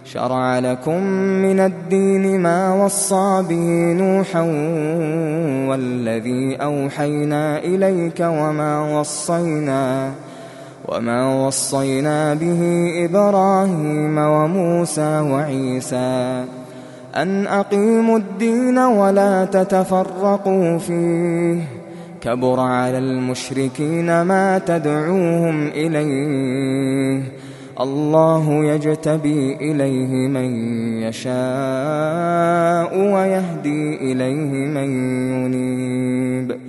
شرع لكم من الدين ما وصى به نوحا والذي أوحينا إليك وما وصينا به إبراهيم وموسى وعيسى أن أقيموا الدين ولا تتفرقوا فيه كبر على المشركين ما تدعوهم إليه الله يجتبي إليه من يشاء ويهدي إليه من ينيب